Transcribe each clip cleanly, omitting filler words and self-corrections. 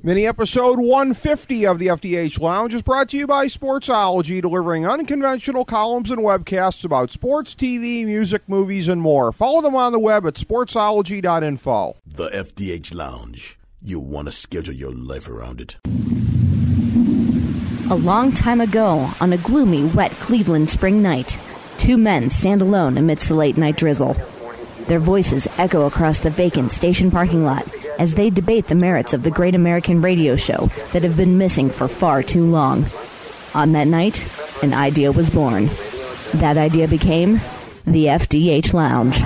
Mini episode 150 of the FDH Lounge is brought to you by Sportsology, delivering unconventional columns and webcasts about sports, TV, music, movies, and more. Follow them on the web at sportsology.info. The FDH Lounge. You want to schedule your life around it. A long time ago, on a gloomy, wet Cleveland spring night, two men stand alone amidst the late-night drizzle. Their voices echo across the vacant station parking lot as they debate the merits of the great American radio show that have been missing for far too long. On that night, an idea was born. That idea became the FDH Lounge.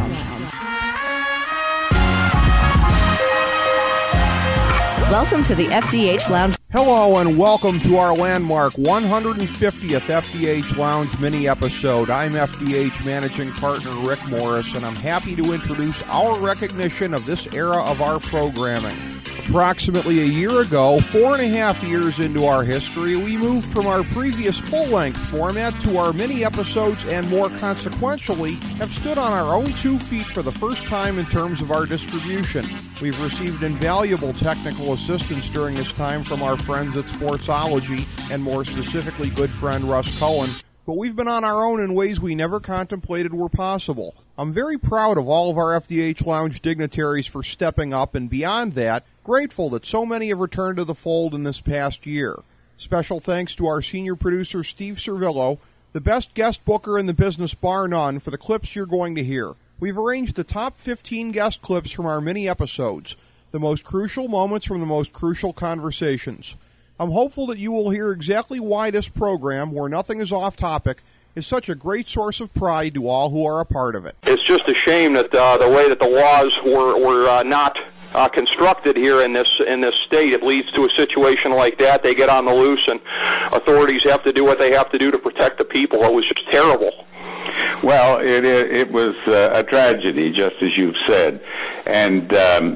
Welcome to the FDH Lounge. Hello and welcome to our landmark 150th FDH Lounge mini-episode. I'm FDH Managing Partner Rick Morris, and I'm happy to introduce our recognition of this era of our programming. Approximately a year ago, 4.5 years into our history, we moved from our previous full-length format to our mini-episodes and, more consequentially, have stood on our own 2 feet for the first time in terms of our distribution. We've received invaluable technical assistance during this time from our friends at Sportsology, and more specifically, good friend Russ Cohen, but we've been on our own in ways we never contemplated were possible. I'm very proud of all of our FDH Lounge dignitaries for stepping up, and beyond that, grateful that so many have returned to the fold in this past year. Special thanks to our senior producer, Steve Servillo, the best guest booker in the business bar none, for the clips you're going to hear. We've arranged the top 15 guest clips from our mini-episodes, the most crucial moments from the most crucial conversations. I'm hopeful that you will hear exactly why this program, where nothing is off topic, is such a great source of pride to all who are a part of it. It's just a shame that the way that the laws were not constructed here in this state, it leads to a situation like that. They get on the loose, and authorities have to do what they have to do to protect the people. It was just terrible. Well, it was a tragedy, just as you've said, and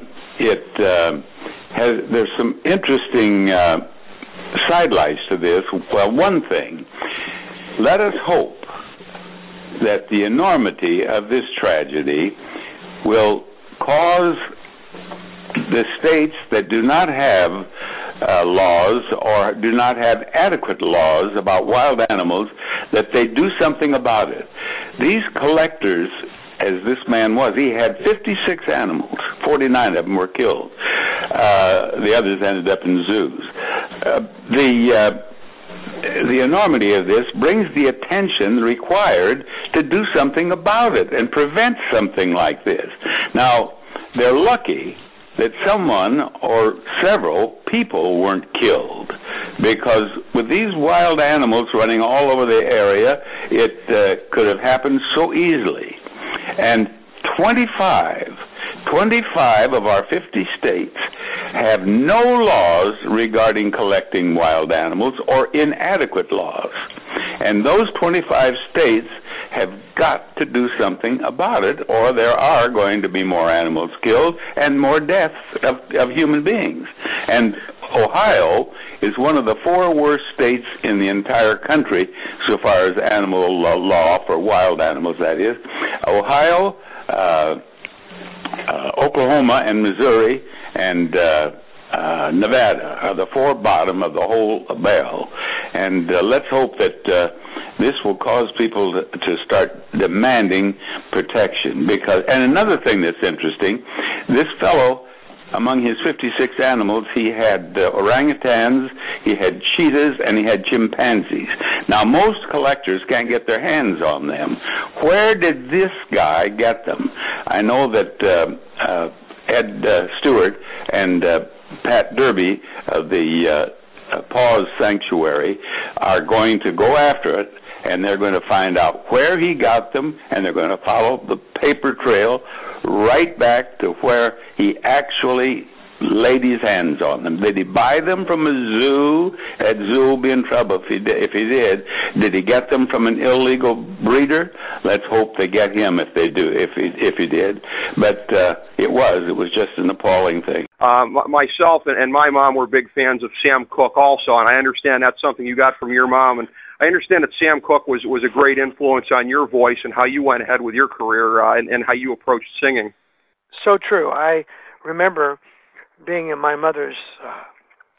there's some interesting sidelights to this. Well, one thing, let us hope that the enormity of this tragedy will cause the states that do not have laws or do not have adequate laws about wild animals, that they do something about it. These collectors, as this man was, he had 56 animals. 49 of them were killed. The others ended up in zoos. The enormity of this brings the attention required to do something about it and prevent something like this. Now, they're lucky that someone or several people weren't killed, because with these wild animals running all over the area, it could have happened so easily. And 25 of our 50 states have no laws regarding collecting wild animals, or inadequate laws. And those 25 states have got to do something about it, or there are going to be more animals killed and more deaths of human beings. And Ohio is one of the 4 worst states in the entire country so far as animal law for wild animals, that is. Ohio, Oklahoma, and Missouri, and Nevada are the 4 bottom of the whole barrel. And let's hope that this will cause people to start demanding protection. And another thing that's interesting, this fellow, among his 56 animals, he had orangutans, he had cheetahs, and he had chimpanzees. Now, most collectors can't get their hands on them. Where did this guy get them? I know that Ed Stewart and Pat Derby of the Paws Sanctuary are going to go after it, and they're going to find out where he got them, and they're going to follow the paper trail right back to where he actually laid his hands on them. Did he buy them from a zoo? That zoo will be in trouble if he did. Did he get them from an illegal breeder? Let's hope they get him if they do, if he did. But it was just an appalling thing. Myself and my mom were big fans of Sam Cooke also, and I understand that's something you got from your mom. And I understand that Sam Cooke was a great influence on your voice and how you went ahead with your career and how you approached singing. So true. I remember being in my mother's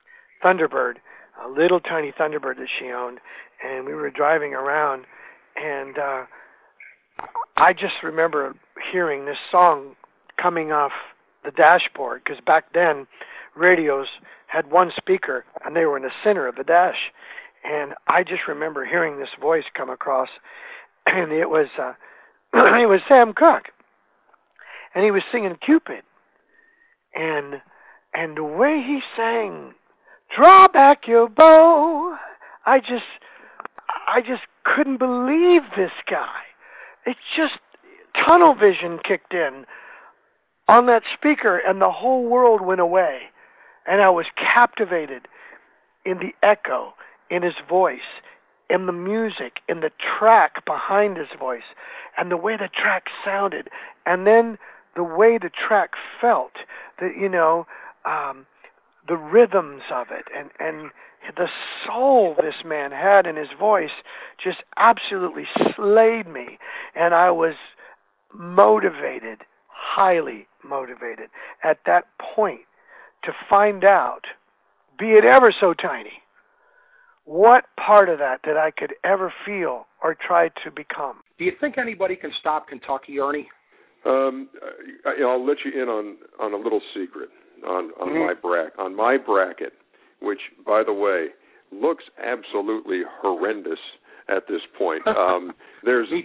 Thunderbird, a little tiny Thunderbird that she owned, and we were driving around, and I just remember hearing this song coming off the dashboard, because back then radios had one speaker and they were in the center of the dash, and I just remember hearing this voice come across, and it was Sam Cooke, and he was singing Cupid, and the way he sang, "Draw back your bow," I just couldn't believe this guy. It just, tunnel vision kicked in on that speaker, and the whole world went away. And I was captivated in the echo, in his voice, in the music, in the track behind his voice, and the way the track sounded, and then the way the track felt, the rhythms of it, and the soul this man had in his voice just absolutely slayed me. And I was motivated, highly motivated at that point to find out, be it ever so tiny, what part of that I could ever feel or try to become. Do you think anybody can stop Kentucky, Ernie? I'll let you in on a little secret on my bracket, which, by the way, looks absolutely horrendous at this point. There is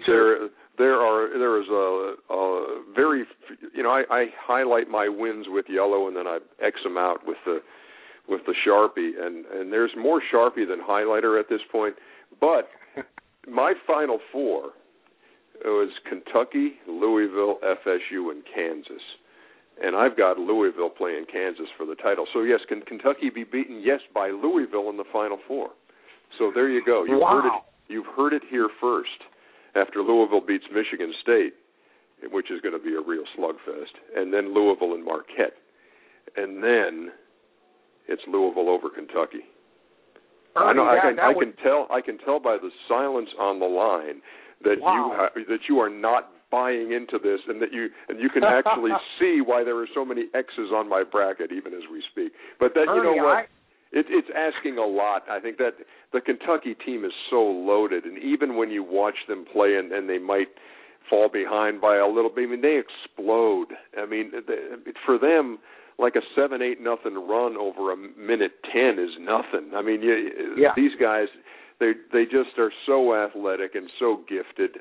a very, I highlight my wins with yellow and then I X them out with the Sharpie, and there's more Sharpie than highlighter at this point. But my Final Four was Kentucky, Louisville, FSU, and Kansas. And I've got Louisville playing Kansas for the title. So, yes, can Kentucky be beaten? Yes, by Louisville in the Final Four. So there you go. You've heard it here first. After Louisville beats Michigan State, which is going to be a real slugfest, and then Louisville and Marquette. And then it's Louisville over Kentucky. I can tell by the silence on the line that you are not buying into this, and you can actually see why there are so many X's on my bracket even as we speak. But that, you know what? It's asking a lot. I think that the Kentucky team is so loaded, and even when you watch them play and they might fall behind by a little bit, I mean, they explode. I mean, for them, like a 7-8 nothing run over a minute 10 is nothing. I mean, these guys, they just are so athletic and so gifted.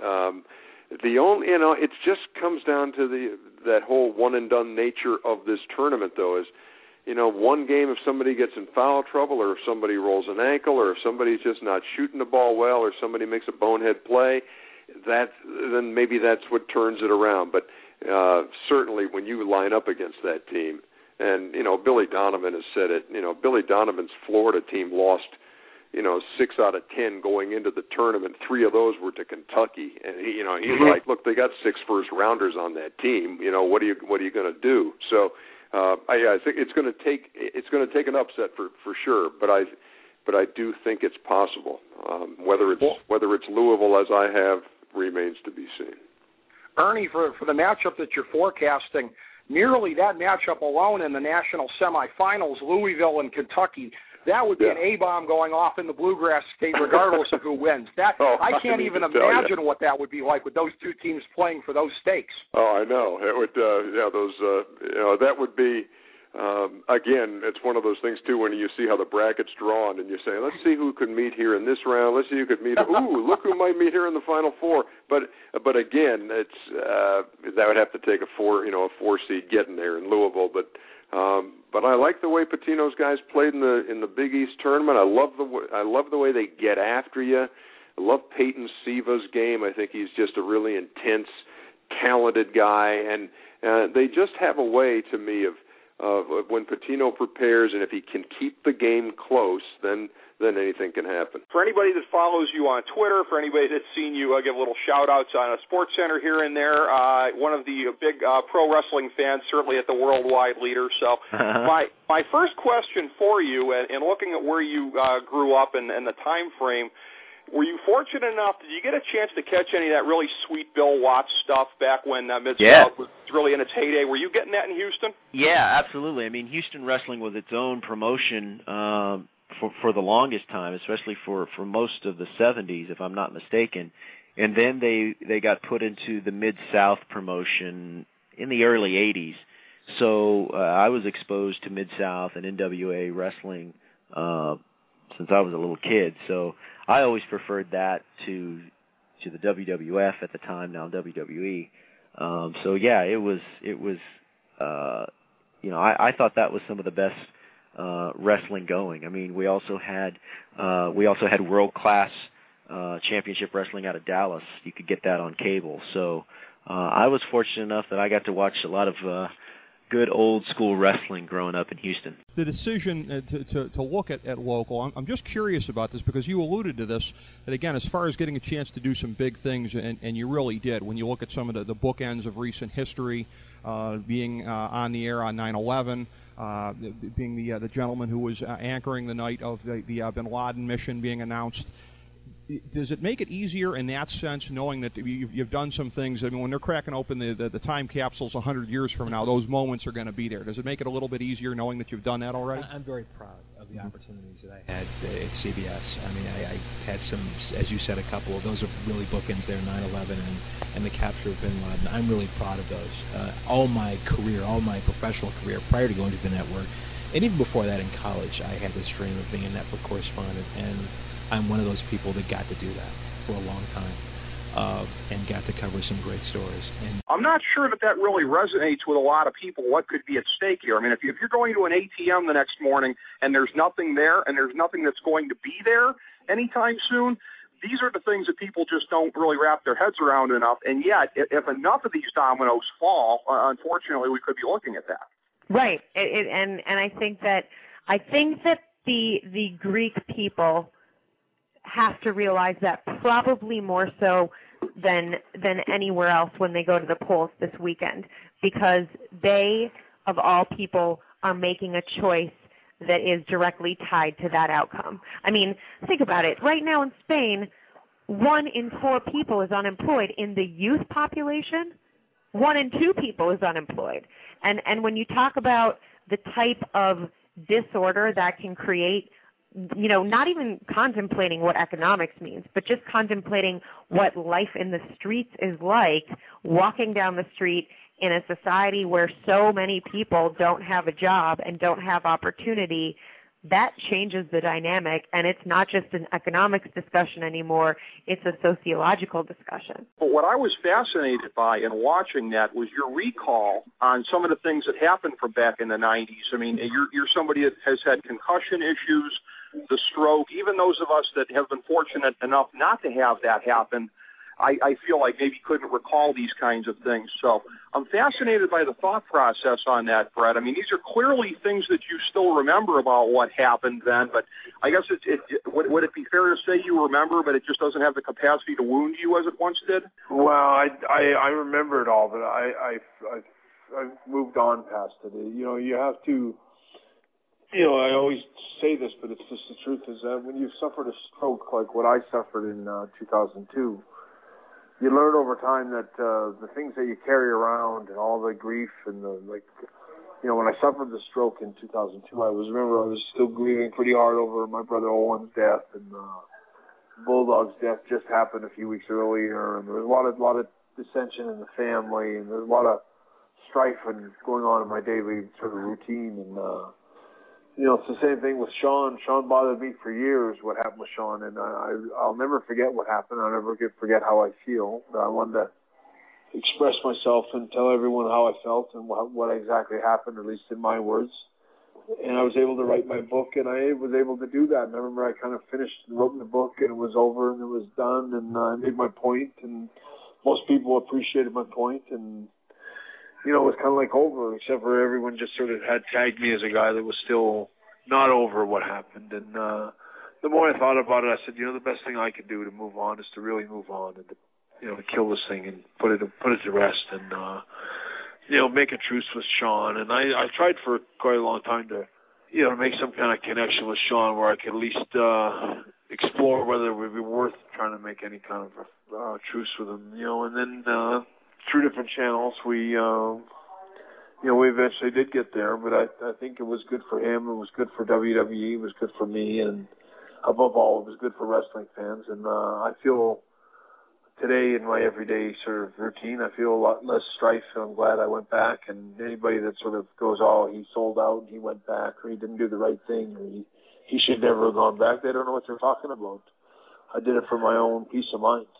It just comes down to that whole one and done nature of this tournament, though, is, one game if somebody gets in foul trouble, or if somebody rolls an ankle, or if somebody's just not shooting the ball well, or somebody makes a bonehead play, then maybe that's what turns it around. But certainly when you line up against that team, and Billy Donovan has said it. Billy Donovan's Florida team lost 6 out of 10 going into the tournament. 3 of those were to Kentucky, and he's like, look, they got 6 first-rounders on that team. What are you going to do? So I think it's going to take an upset for sure. But I do think it's possible. Whether it's Louisville, as I have, remains to be seen. Ernie, for the matchup that you're forecasting, merely that matchup alone in the national semifinals, Louisville and Kentucky, that would be an A-bomb going off in the Bluegrass State regardless of who wins. I can't even imagine what that would be like with those two teams playing for those stakes. Oh, I know. It would, that would be, again, it's one of those things, too, when you see how the bracket's drawn and you say, let's see who could meet here in this round. Let's see who could meet. Look who might meet here in the Final Four. But again, it's that would have to take a 4 seed getting there in Louisville. But I like the way Pitino's guys played in the Big East tournament. I love the way they get after you. I love Peyton Siva's game. I think he's just a really intense, talented guy, and they just have a way to me of when Pitino prepares, and if he can keep the game close, then anything can happen. For anybody that follows you on Twitter, for anybody that's seen you give little shout-outs on a Sports Center here and there, one of the big pro wrestling fans, certainly at the worldwide leader. So my first question for you, and looking at where you grew up and the time frame, Were you fortunate enough, did you get a chance to catch any of that really sweet Bill Watts stuff back when Mid-South was really in its heyday? Were you getting that in Houston? Yeah, absolutely. I mean, Houston wrestling was its own promotion for the longest time, especially for most of the 70s, if I'm not mistaken. And then they got put into the Mid-South promotion in the early 80s. So I was exposed to Mid-South and NWA wrestling since I was a little kid. So I always preferred that to the WWF at the time, now WWE. So yeah, it was I thought that was some of the best wrestling going. I mean, we also had world class championship wrestling out of Dallas. You could get that on cable. So I was fortunate enough that I got to watch a lot of good old school wrestling growing up in Houston. The decision to look at local, I'm just curious about this because you alluded to this, that again, as far as getting a chance to do some big things, and you really did, when you look at some of the bookends of recent history, being on the air on 9/11, being the gentleman who was anchoring the night of the bin Laden mission being announced. Does it make it easier in that sense, knowing that you've done some things? I mean, when they're cracking open the time capsules 100 years from now, those moments are going to be there. Does it make it a little bit easier knowing that you've done that already? I'm very proud of the opportunities that I had at CBS. I mean, I had some, as you said, a couple of those are really bookends there, 9/11 and the capture of bin Laden. I'm really proud of those. All my career, all my professional career prior to going to the network, and even before that in college, I had this dream of being a network correspondent, and I'm one of those people that got to do that for a long time and got to cover some great stories. And I'm not sure that really resonates with a lot of people, what could be at stake here. I mean, if you're going to an ATM the next morning and there's nothing there and there's nothing that's going to be there anytime soon, these are the things that people just don't really wrap their heads around enough. And yet, if enough of these dominoes fall, unfortunately, we could be looking at that. Right. And I think that the Greek people have to realize that probably more so than anywhere else when they go to the polls this weekend, because they, of all people, are making a choice that is directly tied to that outcome. I mean, think about it. Right now in Spain, 1 in 4 people is unemployed. In the youth population, 1 in 2 people is unemployed. And when you talk about the type of disorder that can create, you know, not even contemplating what economics means, but just contemplating what life in the streets is like, walking down the street in a society where so many people don't have a job and don't have opportunity, that changes the dynamic, and it's not just an economics discussion anymore, it's a sociological discussion. But what I was fascinated by in watching that was your recall on some of the things that happened from back in the 90s. I mean, you're somebody that has had concussion issues, the stroke, even those of us that have been fortunate enough not to have that happen, I feel like maybe couldn't recall these kinds of things. So I'm fascinated by the thought process on that, Brett. I mean, these are clearly things that you still remember about what happened then, but I guess would it be fair to say you remember, but it just doesn't have the capacity to wound you as it once did? Well, I remember it all, but I've moved on past it. You know, you have to. You know, I always say this, but it's just the truth, is that when you've suffered a stroke like what I suffered in 2002, you learn over time that the things that you carry around and all the grief and when I suffered the stroke in 2002, I was still grieving pretty hard over my brother Owen's death, and Bulldog's death just happened a few weeks earlier, and there was a lot of dissension in the family, and there was a lot of strife and going on in my daily sort of routine, and you know, it's the same thing with Sean. Sean bothered me for years, what happened with Sean, and I'll never forget what happened. I'll never forget how I feel. I wanted to express myself and tell everyone how I felt and what exactly happened, at least in my words. And I was able to write my book, and I was able to do that. And I remember I kind of finished and wrote the book, and it was over, and it was done, and I made my point, and most people appreciated my point, and you know, it was kind of like over, except for everyone just sort of had tagged me as a guy that was still not over what happened. And the more I thought about it, I said, you know, the best thing I can do to move on is to really move on and to, you know, to kill this thing and put it to rest and, you know, make a truce with Sean. And I tried for quite a long time to, you know, make some kind of connection with Sean where I could at least express explore whether it would be worth trying to make any kind of truce with him, and then through different channels we eventually did get there, but I think it was good for him, it was good for WWE, it was good for me, and above all, it was good for wrestling fans. And I feel today in my everyday sort of routine, I feel a lot less strife, and I'm glad I went back. And anybody that sort of goes, oh, he sold out and he went back, or he didn't do the right thing, or he should never have gone back, they don't know what they're talking about. I did it for my own peace of mind,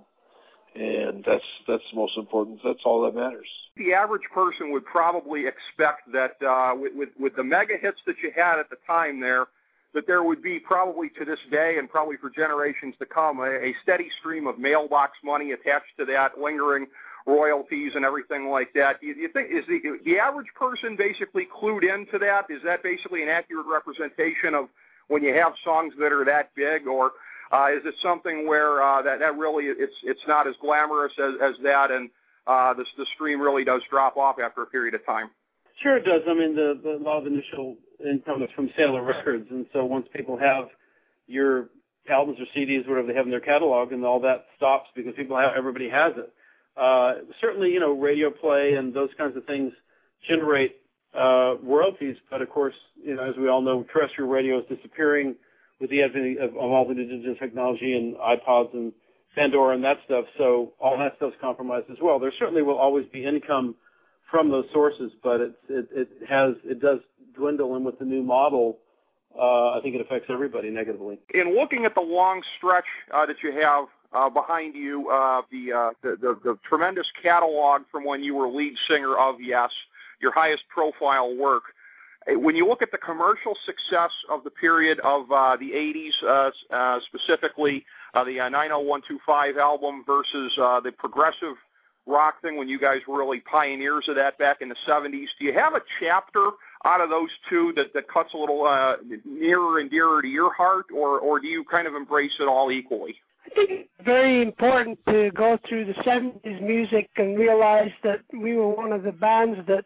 and that's the most important. That's all that matters. The average person would probably expect that with the mega hits that you had at the time that there would be probably to this day and probably for generations to come a steady stream of mailbox money attached to that, lingering royalties and everything like that. Do you think is the average person basically clued into that? Is that basically an accurate representation of when you have songs that are that big, or is it something where that really it's not as glamorous as that, and the stream really does drop off after a period of time? Sure, it does. I mean, a lot of initial income is from sale of records, and so once people have your albums or CDs, whatever they have in their catalog, and all that stops because everybody has it. Certainly, radio play and those kinds of things generate royalties, but of course, as we all know, terrestrial radio is disappearing with the advent of all the digital technology and iPods and Pandora and that stuff, so all that stuff's compromised as well. There certainly will always be income from those sources, but it does dwindle, and with the new model, I think it affects everybody negatively. In looking at the long stretch that you have behind you, the tremendous catalog from when you were lead singer of Yes, your highest profile work, when you look at the commercial success of the period of the 80s, specifically the 90125 album versus the progressive rock thing when you guys were really pioneers of that back in the 70s, do you have a chapter out of those two that cuts a little nearer and dearer to your heart, or do you kind of embrace it all equally? I think it's very important to go through the 70s music and realize that we were one of the bands that,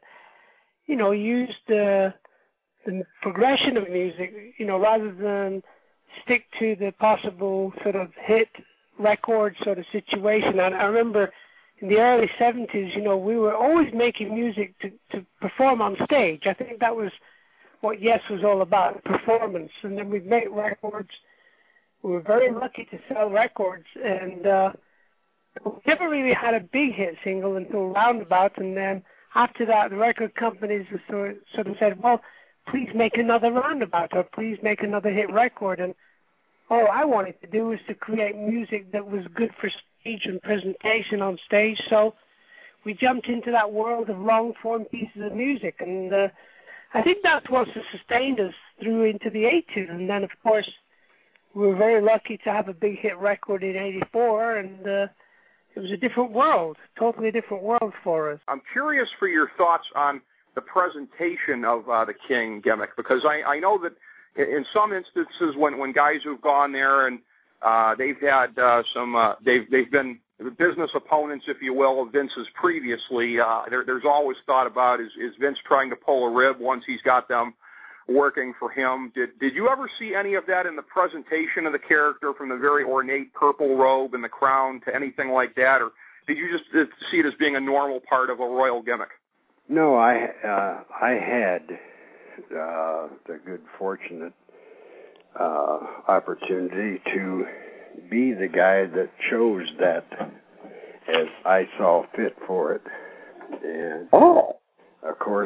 used the progression of music, rather than stick to the possible sort of hit record sort of situation. And I remember in the early 70s, we were always making music to perform on stage. I think that was what Yes was all about, performance. And then we'd make records. We were very lucky to sell records, and we never really had a big hit single until Roundabout, and then after that, the record companies sort of said, well, please make another Roundabout, or please make another hit record. And all I wanted to do was to create music that was good for stage and presentation on stage. So we jumped into that world of long-form pieces of music. And I think that's what sustained us through into the 80s. And then, of course, we were very lucky to have a big hit record in 84, and it was a different world, totally different world for us. I'm curious for your thoughts on the presentation of the King gimmick, because I know that in some instances when guys who've gone there and they've had they've been business opponents, if you will, of Vince's previously, there's always thought about is Vince trying to pull a rib once he's got them working for him. Did you ever see any of that in the presentation of the character, from the very ornate purple robe and the crown to anything like that, or did you just see it as being a normal part of a royal gimmick? No, I had the good fortunate opportunity to be the guy that chose that as I saw fit for it. And of course,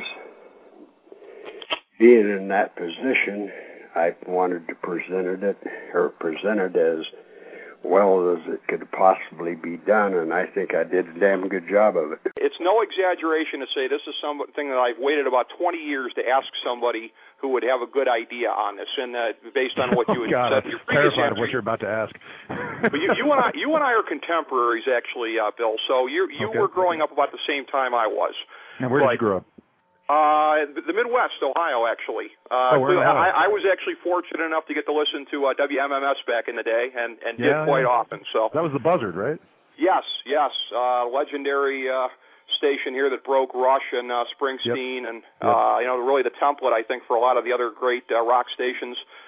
being in that position, I wanted to present it as well as it could possibly be done, and I think I did a damn good job of it. It's no exaggeration to say this is something that I've waited about 20 years to ask somebody who would have a good idea on this, and based on what you had said. I'm terrified of what you're about to ask. But you and I are contemporaries, actually, Bill. So you were growing up about the same time I was. And where did you grow up? The Midwest, Ohio, actually. I was actually fortunate enough to get to listen to WMMS back in the day, and did quite often. So that was the Buzzard, right? Yes. Legendary station here that broke Rush and Springsteen, and really the template, I think, for a lot of the other great rock stations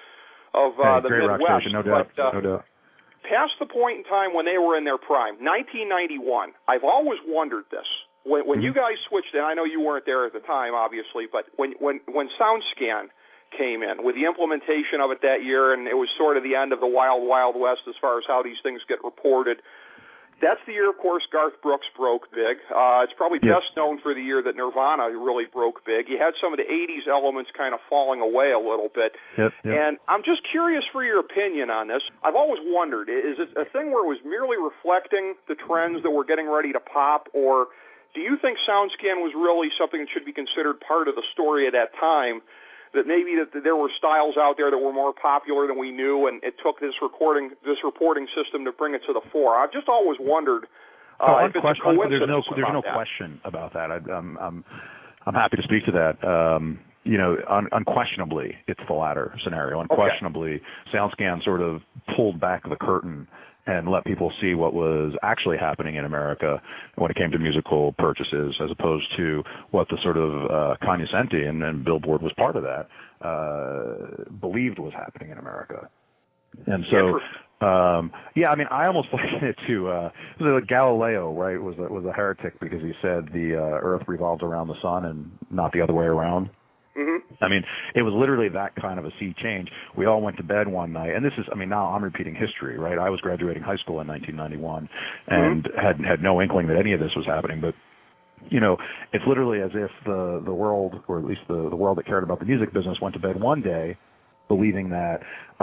the great rock Midwest. station, no doubt. No doubt. Past the point in time when they were in their prime, 1991, I've always wondered this. When you guys switched in, I know you weren't there at the time, obviously, but when SoundScan came in with the implementation of it that year, and it was sort of the end of the wild, wild west as far as how these things get reported. That's the year, of course, Garth Brooks broke big. It's probably best known for the year that Nirvana really broke big. You had some of the 80s elements kind of falling away a little bit. Yep. And I'm just curious for your opinion on this. I've always wondered, is it a thing where it was merely reflecting the trends that were getting ready to pop, or do you think SoundScan was really something that should be considered part of the story at that time, that maybe that there were styles out there that were more popular than we knew, and it took this reporting system to bring it to the fore? I've just always wondered if it's a coincidence. There's no question about that. I'm happy to speak to that. Unquestionably, it's the latter scenario. Unquestionably, SoundScan sort of pulled back the curtain and let people see what was actually happening in America when it came to musical purchases, as opposed to what the sort of cognoscenti, and Billboard was part of that, believed was happening in America. And so, I almost liken it to Galileo, right? Was a heretic because he said the Earth revolved around the sun and not the other way around. I mean, it was literally that kind of a sea change. We all went to bed one night, and this is, now I'm repeating history, right? I was graduating high school in 1991 and had no inkling that any of this was happening. But, it's literally as if the world, or at least the world that cared about the music business, went to bed one day believing that,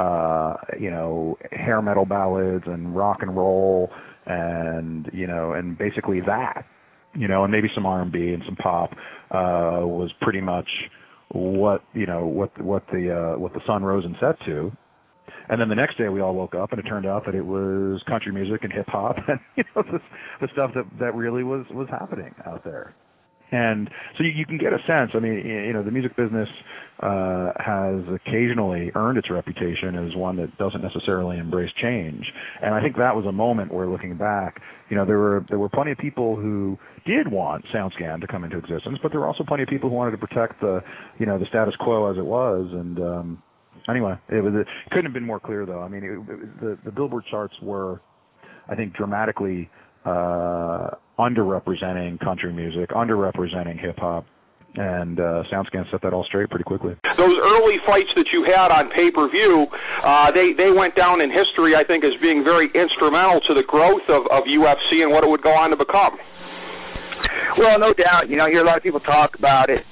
hair metal ballads and rock and roll and basically that, and maybe some R&B and some pop was pretty much what the sun rose and set to. And then the next day we all woke up and it turned out that it was country music and hip hop and the stuff that really was happening out there. And so you can get a sense. The music business has occasionally earned its reputation as one that doesn't necessarily embrace change. And I think that was a moment where, looking back, there were plenty of people who did want SoundScan to come into existence, but there were also plenty of people who wanted to protect the status quo as it was. And anyway, it couldn't have been more clear, though. The Billboard charts were, I think, dramatically underrepresenting country music, underrepresenting hip-hop, and SoundScan set that all straight pretty quickly. Those early fights that you had on pay-per-view, they went down in history, I think, as being very instrumental to the growth of UFC and what it would go on to become. Well, no doubt. You hear a lot of people talk about it.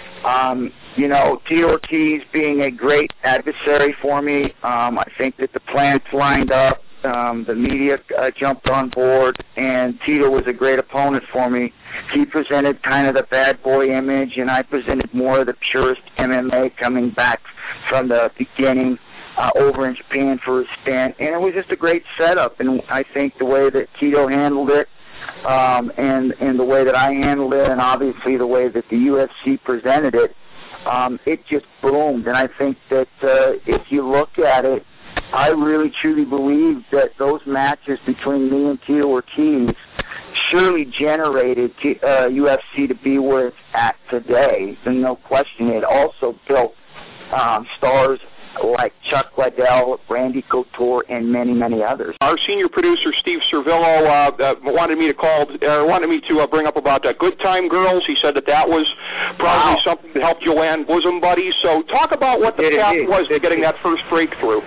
Tito Ortiz being a great adversary for me. I think that the plans lined up. The media jumped on board, and Tito was a great opponent for me. He presented kind of the bad boy image, and I presented more of the purest MMA, coming back from the beginning over in Japan for a stint. And it was just a great setup, and I think the way that Tito handled it, and the way that I handled it, and obviously the way that the UFC presented it, it just boomed. And I think that if you look at it, I really truly believe that those matches between me and Tito Ortiz surely generated UFC to be where it's at today. And no question, it also built stars like Chuck Liddell, Randy Couture, and many, many others. Our senior producer, Steve Servillo, wanted me to bring up about Good Time Girls. He said that was probably something that helped you land bosom buddies. So talk about what the path was to getting that first breakthrough.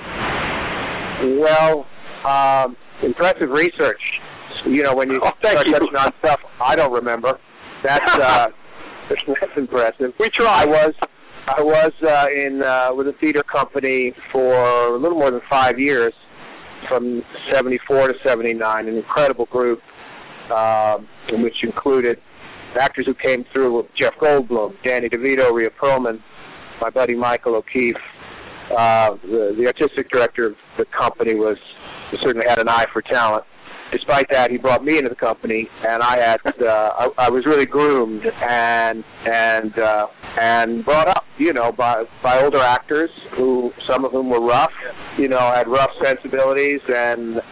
Well, impressive research. When you start touching on stuff I don't remember, that's impressive. We tried. I was with a theater company for a little more than 5 years, from 74 to 79, an incredible group, in which included actors who came through with Jeff Goldblum, Danny DeVito, Rhea Perlman, my buddy Michael O'Keefe. The artistic director of the company certainly had an eye for talent. Despite that, he brought me into the company, and I was really groomed and brought up, by older actors some of whom were rough, had rough sensibilities, and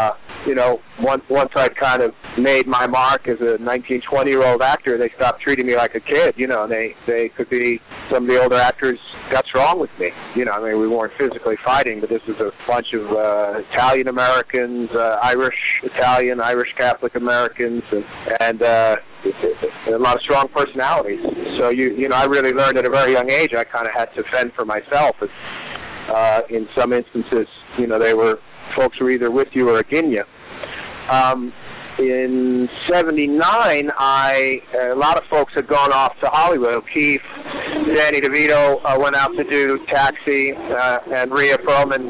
once I'd kind of made my mark as a 19, 20-year-old actor, they stopped treating me like a kid. They could be, some of the older actors guts wrong with me. You know, I mean, we weren't physically fighting, but this was a bunch of Italian Americans, Irish Catholic Americans, and a lot of strong personalities. So you know, I really learned at a very young age. I kind of had to fend for myself. In some instances, you know, they were folks who were either with you or against you. In '79, a lot of folks had gone off to Hollywood. O'Keefe, Danny DeVito went out to do Taxi, and Rhea Perlman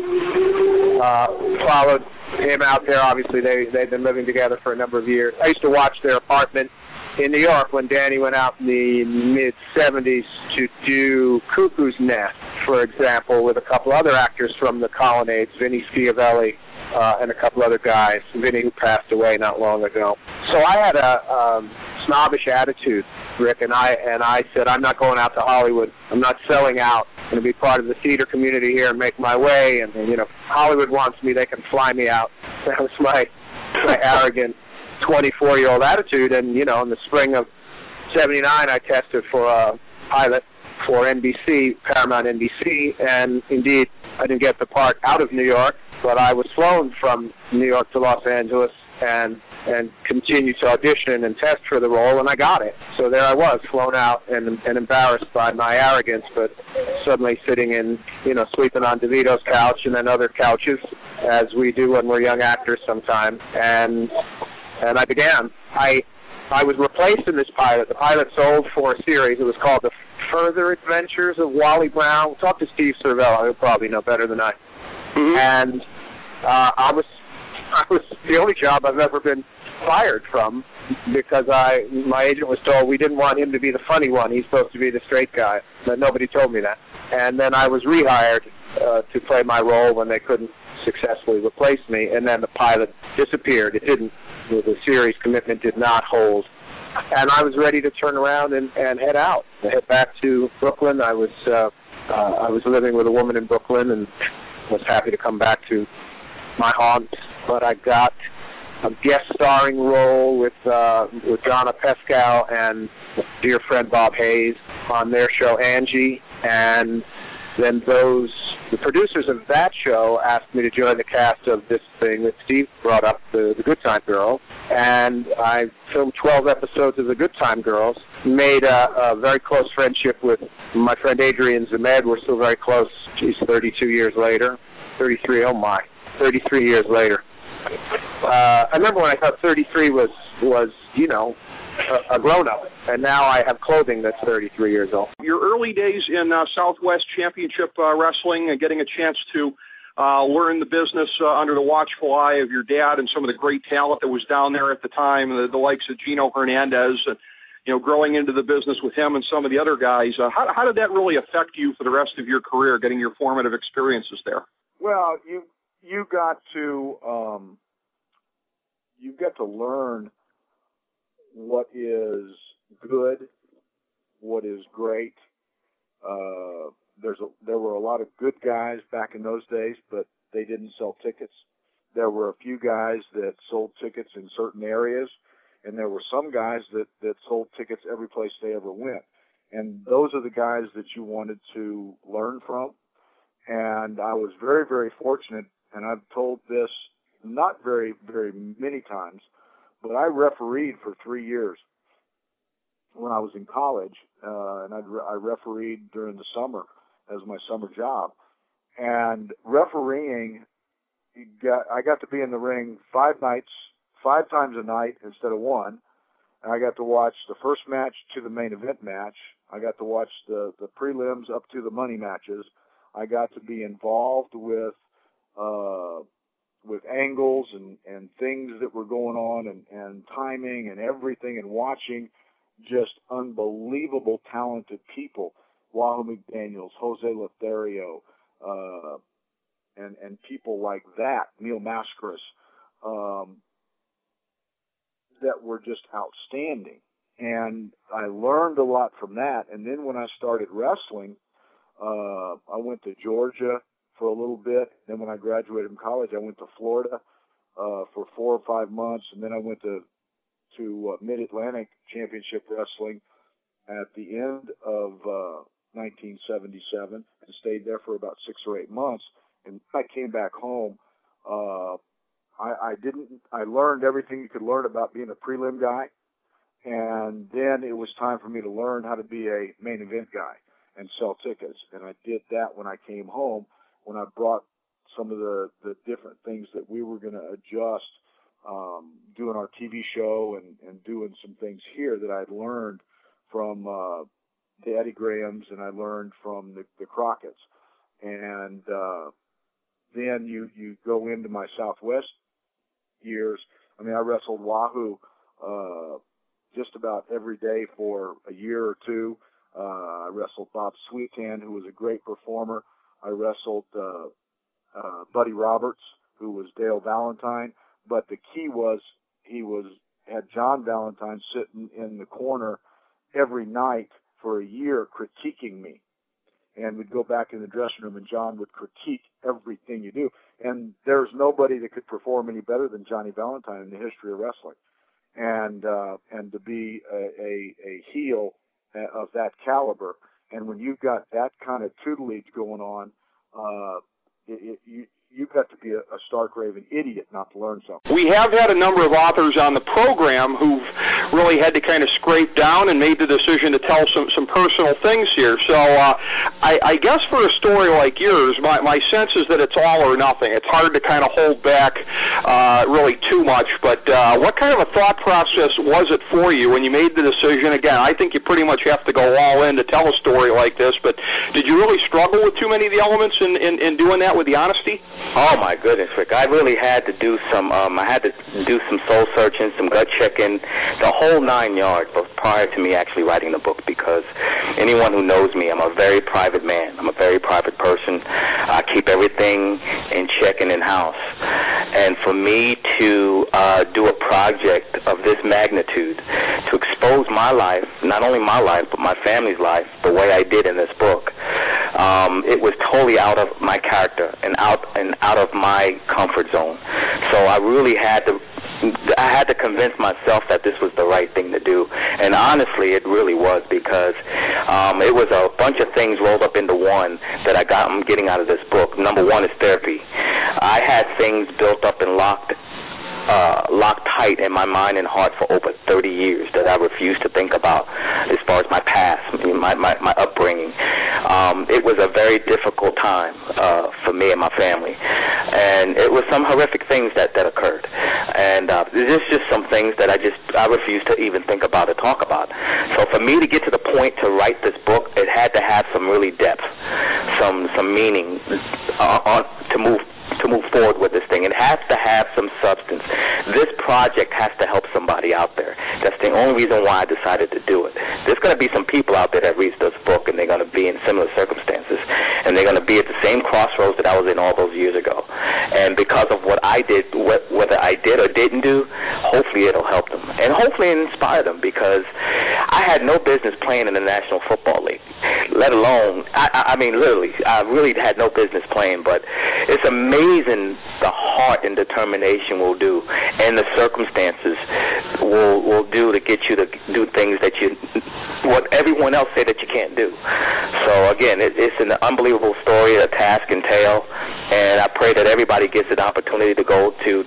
followed him out there. Obviously, they'd been living together for a number of years. I used to watch their apartment in New York when Danny went out in the mid-'70s to do Cuckoo's Nest, for example, with a couple other actors from the Colonnades, Vinny Schiavelli, and a couple other guys, Vinny, who passed away not long ago. So I had a snobbish attitude, Rick, and I said, I'm not going out to Hollywood. I'm not selling out. I'm going to be part of the theater community here and make my way. And you know, Hollywood wants me, they can fly me out. That was my arrogant 24-year-old attitude. And, you know, in the spring of '79, I tested for a pilot for NBC, Paramount NBC, and indeed, I didn't get the part out of New York, but I was flown from New York to Los Angeles and continued to audition and test for the role, and I got it. So there I was, flown out and embarrassed by my arrogance, but suddenly sitting in, you know, sleeping on DeVito's couch and then other couches, as we do when we're young actors sometimes. And I began. I was replaced in this pilot. The pilot sold for a series. It was called The Further Adventures of Wally Brown. We'll talk to Steve Cervello. He'll probably know better than I. Mm-hmm. And I was the only job I've ever been fired from, because my agent was told we didn't want him to be the funny one. He's supposed to be the straight guy. But nobody told me that. And then I was rehired to play my role when they couldn't successfully replace me. And then the pilot disappeared. It didn't. The series commitment did not hold. And I was ready to turn around and head out, head back to Brooklyn. I was living with a woman in Brooklyn and was happy to come back to my haunts. But I got a guest starring role with Donna Pescow and dear friend Bob Hayes on their show Angie, and then the producers of that show asked me to join the cast of this thing that Steve brought up, the Good Time Girls, and I filmed 12 episodes of the Good Time Girls, made a very close friendship with my friend Adrian Zemed. We're still very close. She's 32 years later. 33, oh my, 33 years later. I remember when I thought 33 was you know, a grown-up, and now I have clothing that's 33 years old. Your early days in Southwest Championship Wrestling and getting a chance to learn the business under the watchful eye of your dad and some of the great talent that was down there at the time, the likes of Gino Hernandez, and, you know, growing into the business with him and some of the other guys. How did that really affect you for the rest of your career, getting your formative experiences there? Well, you got to learn what is good, what is great. There were a lot of good guys back in those days, but they didn't sell tickets. There were a few guys that sold tickets in certain areas, and there were some guys that sold tickets every place they ever went. And those are the guys that you wanted to learn from. And I was very, very fortunate, and I've told this not very, very many times, but I refereed for 3 years when I was in college, and I refereed during the summer as my summer job. And refereeing, I got to be in the ring 5 times a night instead of one. And I got to watch the first match to the main event match. I got to watch the prelims up to the money matches. I got to be involved with angles and things that were going on and timing and everything, and watching just unbelievable talented people, Wahoo McDaniels, Jose Lothario, and people like that, Neil Mascaras, that were just outstanding. And I learned a lot from that. And then when I started wrestling, I went to Georgia for a little bit. Then when I graduated from college, I went to Florida for 4 or 5 months, and then I went to Mid-Atlantic Championship Wrestling at the end of 1977 and stayed there for about 6 or 8 months. And I came back home. I learned everything you could learn about being a prelim guy. And then it was time for me to learn how to be a main event guy and sell tickets. And I did that when I came home, when I brought some of the different things that we were going to adjust, doing our TV show and doing some things here that I'd learned from the Eddie Grahams and I learned from the Crockett's. And then you go into my Southwest years. I mean, I wrestled Wahoo just about every day for a year or two. I wrestled Bob Sweetan, who was a great performer. I wrestled Buddy Roberts, who was Dale Valentine. But the key was he had John Valentine sitting in the corner every night for a year critiquing me. And we'd go back in the dressing room and John would critique everything you do. And there's nobody that could perform any better than Johnny Valentine in the history of wrestling. And to be a heel of that caliber, and when you've got that kind of tutelage going on, you've got to be a stark raving idiot not to learn something. We have had a number of authors on the program who've really had to kind of scrape down and made the decision to tell some personal things here. So I guess for a story like yours, my sense is that it's all or nothing. It's hard to kind of hold back really too much. But what kind of a thought process was it for you when you made the decision? Again, I think you pretty much have to go all in to tell a story like this, but did you really struggle with too many of the elements in doing that with the honesty? Oh my goodness, Rick! I really had to do some. I had to do some soul searching, some gut checking, the whole 9 yards. But prior to me actually writing the book, because anyone who knows me, I'm a very private man. I'm a very private person. I keep everything in check and in house. And for me to do a project of this magnitude, to expose my life, not only my life but my family's life, the way I did in this book. It was totally out of my character and out of my comfort zone. So I really had to convince myself that this was the right thing to do. And honestly, it really was, because it was a bunch of things rolled up into one that I'm getting out of this book. Number one is therapy. I had things built up and locked tight in my mind and heart for over 30 years that I refused to think about as far as my past, my upbringing. It was a very difficult time for me and my family. And it was some horrific things that occurred. And there's just some things that I refused to even think about or talk about. So for me to get to the point to write this book, it had to have some really depth, some meaning to move forward with this thing. It has to have some substance. This project has to help somebody out there. That's the only reason why I decided to do it. There's going to be some people out there that read this book, and they're going to be in similar circumstances, and they're going to be at the same crossroads that I was in all those years ago. And because of what I did, whether I did or didn't do, hopefully it'll help them, and hopefully inspire them, because I had no business playing in the National Football League, let alone, I mean, literally, I really had no business playing, but it's amazing the heart and determination will do, and the circumstances will do to get you to do things that what everyone else say that you can't do. So again, it's an unbelievable story, a task and tale, and I pray that everybody gets an opportunity to go to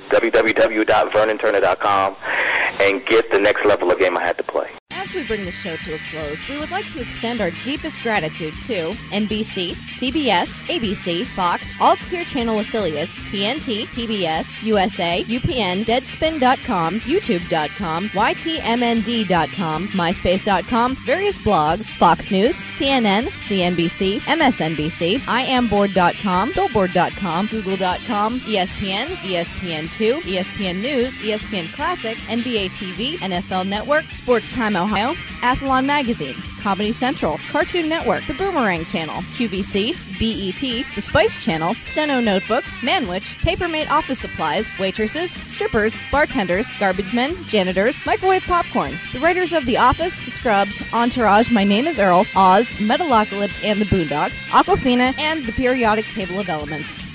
www.vernonturner.com and get the next level of game I had to play. As we bring the show to a close, we would like to extend our deepest gratitude to NBC, CBS, ABC, Fox, all Clear Channel affiliates, TNT, TBS, USA, UPN, Deadspin.com, YouTube.com, YTMND.com, MySpace.com, various blogs, Fox News, CNN, CNBC, MSNBC, IamBoard.com, Billboard.com, Google.com, ESPN, ESPN2, ESPN News, ESPN Classic, NBA TV, NFL Network, Sports Time Ohio, Athlon Magazine, Comedy Central, Cartoon Network, The Boomerang Channel, QVC, BET, The Spice Channel, Steno Notebooks, Manwich, Papermate Office Supplies, waitresses, strippers, bartenders, garbage men, janitors, microwave popcorn, the writers of The Office, Scrubs, Entourage, My Name is Earl, Oz, Metalocalypse and the Boondocks, Aquafina, and the periodic table of elements.